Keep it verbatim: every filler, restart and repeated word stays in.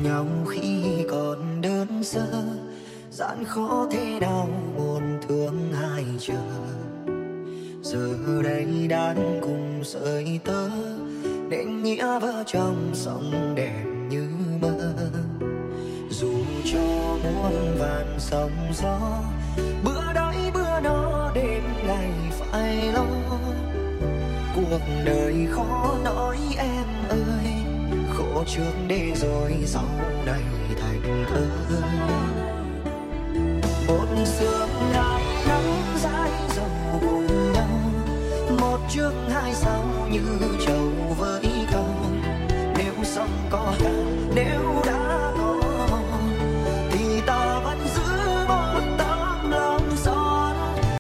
nhau khi còn đơn sơ, gian khó thế nào một thương hai chờ. Giờ đây đang cùng sợi tơ, nên nghĩa vợ chồng sống đẹp như mơ. Dù cho muôn vàn sóng gió, bữa đói bữa no đêm ngày phải lo. Cuộc đời khó nói em ơi, khổ trước để rồi sau này thành thơ. Một sương hai nắng dãi dầu cùng nhau, một trước hai sau như